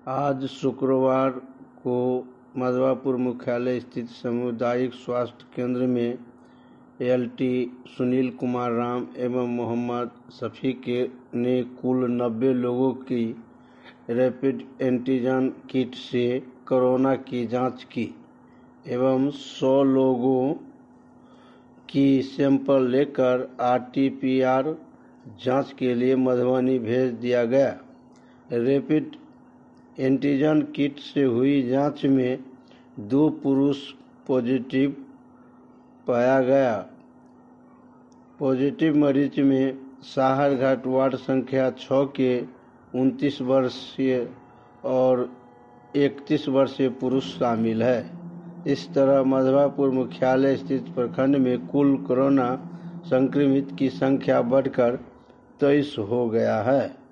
आज शुक्रवार को मधवापुर मुख्यालय स्थित सामुदायिक स्वास्थ्य केंद्र में एलटी सुनील कुमार राम एवं मोहम्मद शफीक ने कुल 90 लोगों की रैपिड एंटीजन किट से कोरोना की जांच की एवं 100 लोगों की सैंपल लेकर आरटीपीसीआर जांच के लिए मधुबनी भेज दिया गया। रैपिड एंटीजन किट से हुई जांच में 2 पुरुष पॉजिटिव पाया गया। पॉजिटिव मरीज में साहरघाट वार्ड संख्या 6 के 29 वर्षीय और 31 वर्षीय पुरुष शामिल है। इस तरह मधवापुर मुख्यालय स्थित प्रखंड में कुल कोरोना संक्रमित की संख्या बढ़कर 23 हो गया है।